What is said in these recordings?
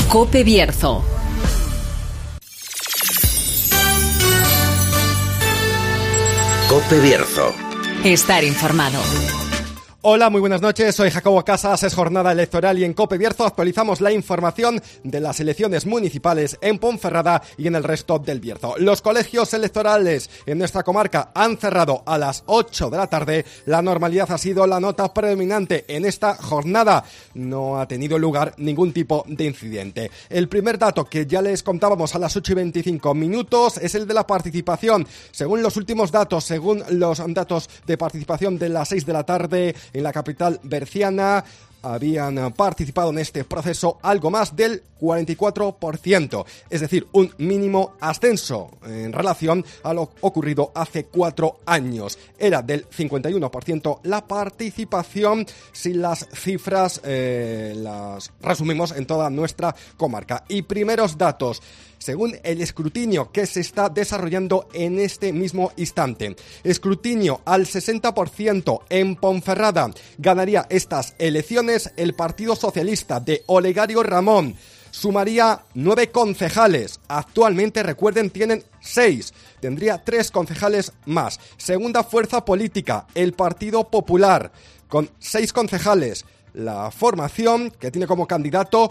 COPE Bierzo. COPE Bierzo. Estar informado. Hola, muy buenas noches, soy Jacobo Casas, es jornada electoral y en COPE Bierzo actualizamos la información de las elecciones municipales en Ponferrada y en el resto del Bierzo. Los colegios electorales en nuestra comarca han cerrado a las 8 de la tarde. La normalidad ha sido la nota predominante en esta jornada. No ha tenido lugar ningún tipo de incidente. El primer dato que ya les contábamos a las 8:25 es el de la participación. Según los últimos datos, según los datos de participación de las 6 de la tarde, en la capital berciana habían participado en este proceso algo más del 44%, es decir, un mínimo ascenso en relación a lo ocurrido hace 4 años. Era del 51% la participación si las cifras las resumimos en toda nuestra comarca. Y primeros datos, según el escrutinio que se está desarrollando en este mismo instante. Escrutinio al 60% en Ponferrada. Ganaría estas elecciones el Partido Socialista de Olegario Ramón. Sumaría 9 concejales. Actualmente, recuerden, tienen 6. Tendría 3 concejales más. Segunda fuerza política, el Partido Popular, con 6 concejales. La formación que tiene como candidato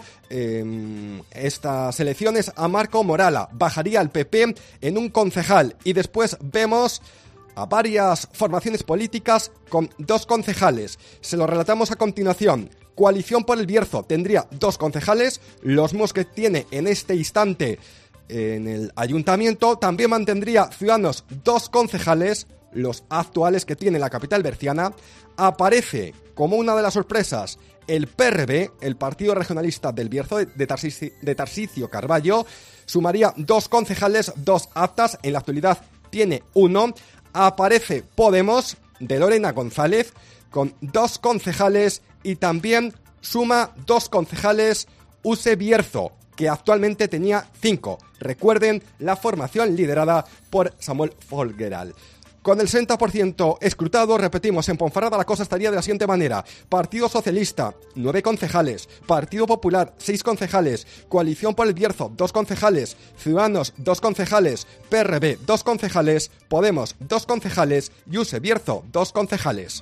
estas elecciones a Marco Morala. Bajaría al PP en un concejal y después vemos a varias formaciones políticas con 2 concejales. Se lo relatamos a continuación. Coalición por el Bierzo tendría 2 concejales, los mismos que tiene en este instante en el ayuntamiento. También mantendría Ciudadanos 2 concejales, los actuales que tiene la capital berciana. Aparece como una de las sorpresas el PRB, el Partido Regionalista del Bierzo de Tarsicio Carballo. Sumaría 2 concejales, 2 aptas, en la actualidad tiene 1. Aparece Podemos de Lorena González con 2 concejales y también suma 2 concejales USE Bierzo, que actualmente tenía 5. Recuerden la formación liderada por Samuel Folgueral. Con el 60% escrutado, repetimos, en Ponferrada la cosa estaría de la siguiente manera. Partido Socialista, 9 concejales. Partido Popular, 6 concejales. Coalición por el Bierzo, 2 concejales. Ciudadanos, 2 concejales. PRB, 2 concejales. Podemos, 2 concejales. Y USE Bierzo, 2 concejales.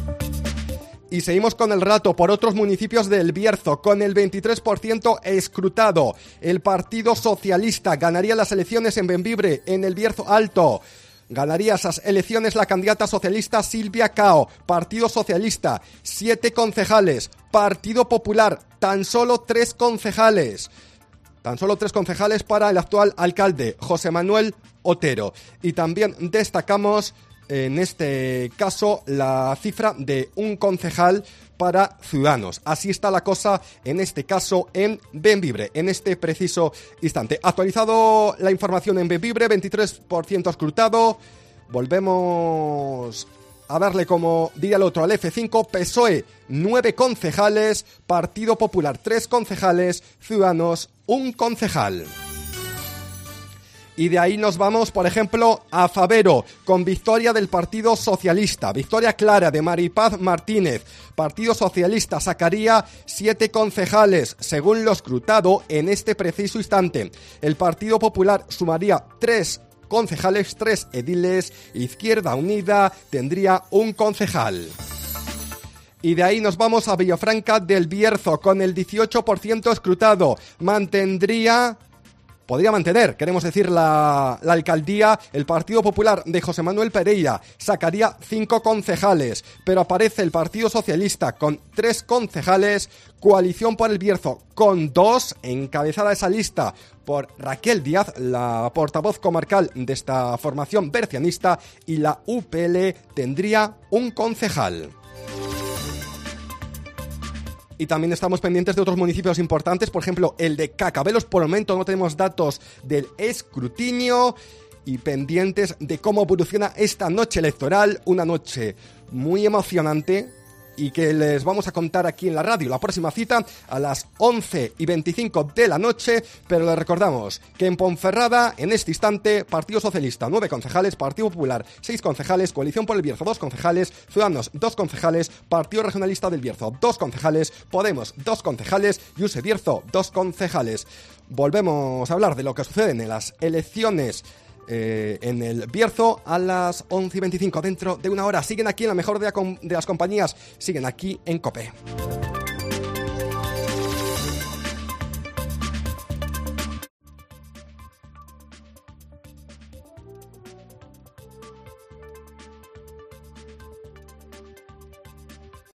Y seguimos con el relato por otros municipios del Bierzo. Con el 23% escrutado, el Partido Socialista ganaría las elecciones en Bembibre, en el Bierzo Alto. Ganaría esas elecciones la candidata socialista Silvia Cao. Partido Socialista, 7 concejales. Partido Popular, tan solo 3 concejales. Tan solo 3 concejales para el actual alcalde, José Manuel Otero. Y también destacamos, en este caso, la cifra de un concejal para Ciudadanos. Así está la cosa en este caso en Bembibre, en este preciso instante. Actualizado la información en Bembibre, 23% escrutado. Volvemos a darle, como diría el otro, al F5. PSOE, 9 concejales. Partido Popular, 3 concejales. Ciudadanos, 1 concejal. Y de ahí nos vamos, por ejemplo, a Fabero, con victoria del Partido Socialista. Victoria clara de Maripaz Martínez. Partido Socialista sacaría 7 concejales, según lo escrutado en este preciso instante. El Partido Popular sumaría 3 concejales, 3 ediles. Izquierda Unida tendría 1 concejal. Y de ahí nos vamos a Villafranca del Bierzo, con el 18% escrutado. Podría mantener, queremos decir, la alcaldía. El Partido Popular de José Manuel Pereira sacaría 5 concejales, pero aparece el Partido Socialista con 3 concejales, Coalición por el Bierzo con 2, encabezada esa lista por Raquel Díaz, la portavoz comarcal de esta formación bercianista, y la UPL tendría 1 concejal. Y también estamos pendientes de otros municipios importantes, por ejemplo, el de Cacabelos. Por el momento no tenemos datos del escrutinio y pendientes de cómo evoluciona esta noche electoral, una noche muy emocionante, y que les vamos a contar aquí en la radio. La próxima cita a las 11:25 de la noche, pero les recordamos que en Ponferrada, en este instante, Partido Socialista, 9 concejales, Partido Popular, 6 concejales, Coalición por el Bierzo, 2 concejales, Ciudadanos, 2 concejales, Partido Regionalista del Bierzo, 2 concejales, Podemos, 2 concejales y USE Bierzo, 2 concejales. Volvemos a hablar de lo que sucede en las elecciones en el Bierzo a las 11:25, dentro de una hora. Siguen aquí en la mejor de las compañías, siguen aquí en COPE.